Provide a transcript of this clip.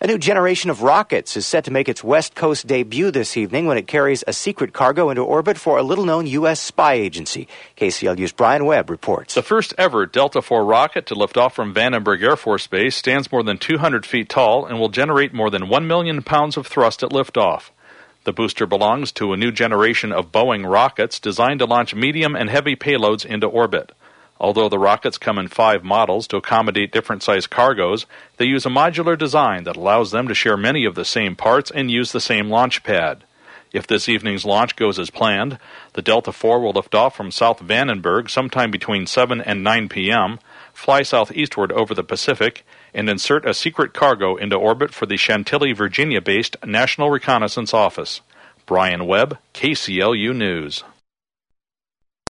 A new generation of rockets is set to make its West Coast debut this evening when it carries a secret cargo into orbit for a little-known U.S. spy agency. KCLU's Brian Webb reports. The first ever Delta IV rocket to lift off from Vandenberg Air Force Base stands more than 200 feet tall and will generate more than 1 million pounds of thrust at liftoff. The booster belongs to a new generation of Boeing rockets designed to launch medium and heavy payloads into orbit. Although the rockets come in 5 models to accommodate different size cargoes, they use a modular design that allows them to share many of the same parts and use the same launch pad. If this evening's launch goes as planned, the Delta IV will lift off from South Vandenberg sometime between 7 and 9 p.m., fly southeastward over the Pacific, and insert a secret cargo into orbit for the Chantilly, Virginia-based National Reconnaissance Office. Brian Webb, KCLU News.